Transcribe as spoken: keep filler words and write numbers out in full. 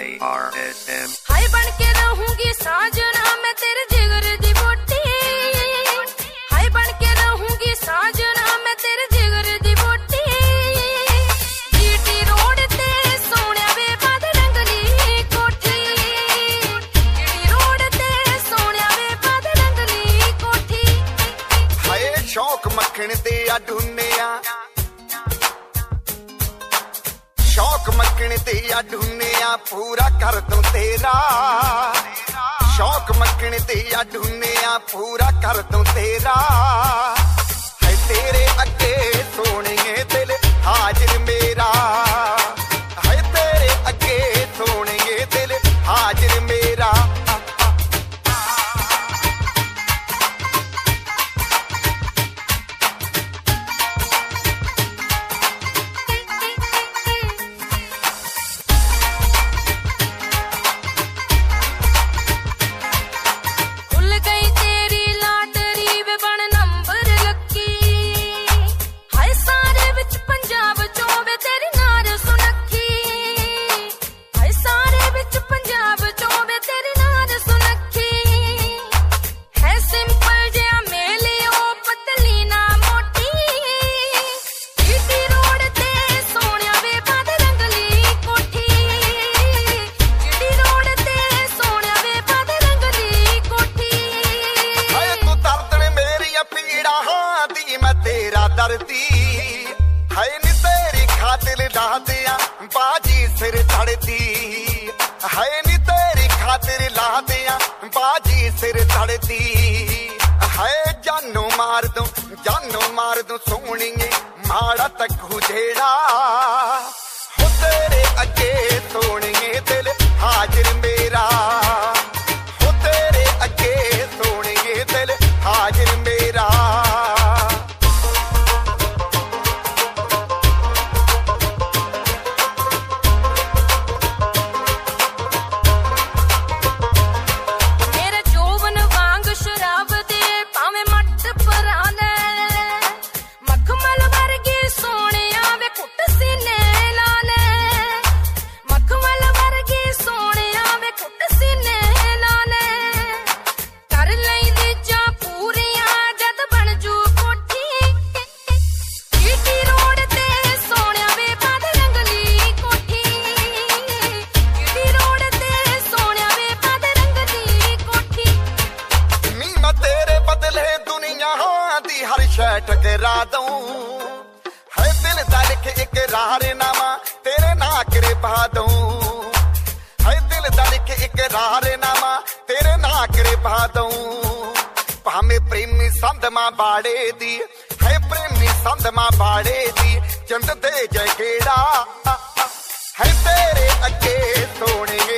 K R S M हाय बन के रहूंगी साजना मैं तेरे जिगर दी बोटी हाय बन के रहूंगी साजना मैं तेरे जिगर दी बोटी जीटी रोड ते सोने वे बाद रंगली कोठी जीटी रोड ते सोने वे बाद रंगली कोठी हाय शौक मक्खन दे आ ढूंढिया शौक मक्खन ते आ ढूंढिया पूरा कर दूं तेरा शौक मक्खन ते आ ढूंढिया पूरा कर दूं तेरा है तेरे अगे सोहणिए दिल हाजिर मेरा है तेरे अगे सोहणिए दिल हाजिर मेरा बाजी सिर धड़ती है नी तेरी खातिर ला दिया बाजी सिर धड़ती है जानू मार दूं जानू मार दूं सोहणिए माड़ा तकू जेड़ा हो तेरे अगे सोहणिए दिल हाजिर मेरा हो तेरे अगे सोहणिए दिल हाजिर मेरा टकरा दूं है दिल दा लिख इकरारनामा तेरे नाकरे पा दूं है दिल दा लिख इकरारनामा तेरे नाकरे पा दूं भाਵੇਂ प्रेमी संधमा बाड़े दी है प्रेमी संधमा बाड़े दी चंद दे जगेड़ा है तेरे अगे सोहणिए